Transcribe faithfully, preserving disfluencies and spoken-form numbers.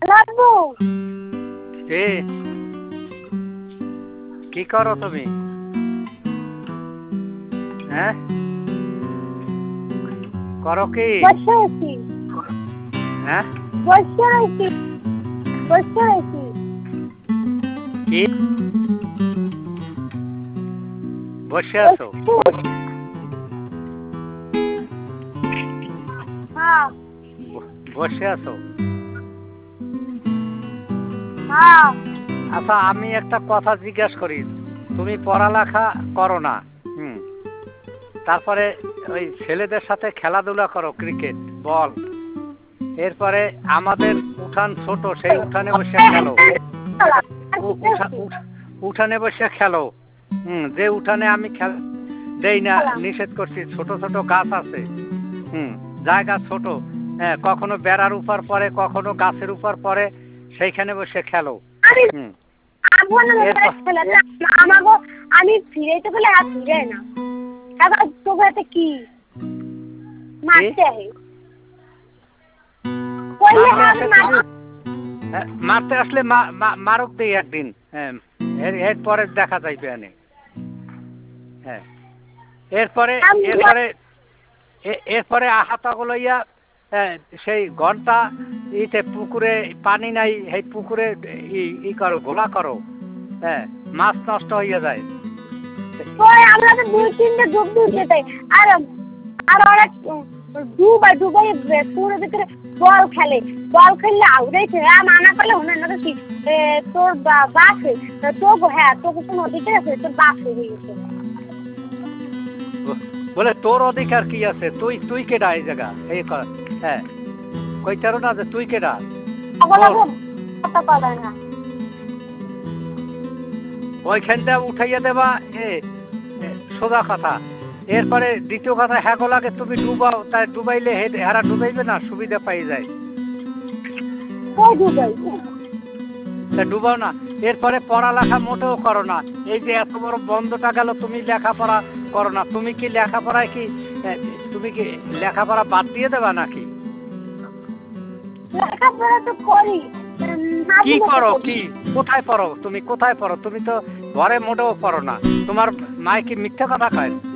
লাগবো এ কি করো তুমি? হ্যাঁ করো কি? বসে আছি হ্যাঁ বসে আছি বসে আছি কি বসে আছো? হ্যাঁ বসে আছো? হ্যাঁ আচ্ছা আমি একটা কথা জিজ্ঞাসা করি, তুমি পড়ালেখা করো না, হুম, তারপরে ওই ছেলেদের সাথে খেলাধুলা করো, ক্রিকেট বল, এরপরে আমাদের উঠান ছোট, সেই উঠানে বসে খেলো, উঠানে বসে খেলো, হুম, যে উঠানে আমি খেল দেই না, নিষেধ করছি, ছোট ছোট গাছ আছে, হুম, জায়গা ছোট, হ্যাঁ, কখনো বেড়ার উপর পরে, কখনো গাছের উপর পরে, সেইখানে বসে খেলো, হুম। আমি ফিরাইতে গেলে আর ফিরে না, তোকে কি মারতে মারতে আসলে মারক দিই একদিন, হ্যাঁ, এরপরে দেখা যাইবে এনে, হ্যাঁ, এরপরে এরপরে এরপরে আহাতাগুলো ইয়া সেই ঘন্টা ইতে পুকুরে পানি নাই, সেই পুকুরে ই করো, ঘোলা করো, হ্যাঁ, মাছ নষ্ট হইয়া যায়। আমরা তো দুই তিনটে ডুব দিতে চাই, আর আর অনেক ডুবাই ডুবাই পুরো ভিতরে বল খেলে, বল খেললে আউড়াইছে, হ্যাঁ মানা করলে হনে না কি তোর বাসে তো, হ্যাঁ তোকে কোনো অধিকার আছে? তোর বাস হয়ে গেছে। বলে তোর অধিকার কি আছে? তুই তুই কেডা এই জায়গা? এই হ্যাঁ কইতারো না যে তুই কেডা? ওইখানটা উঠাইয়া দেবা, এ সোজা কথা। এরপরে দ্বিতীয় কথা, হ্যাঁ লাগে তুমি ডুবাও, তাই ডুবাইলে হেরা ডুবাইবে না, সুবিধা পাই যায়, ডুবাও না। এরপরে পড়ালেখা মোটেও করো না, এই যে এত বড় বন্ধটা গেল, তুমি লেখাপড়া করো না, তুমি কি লেখাপড়ায় কি তুমি কি লেখাপড়া বাদ দিয়ে দেবা নাকি? লেখাপড়া তো করি। কি করো? কি কোথায় পড়ো তুমি? কোথায় পড়ো তুমি? তো ঘরে মোটেও পড়ো না। তোমার মায়ে কি মিথ্যা কথা কয়?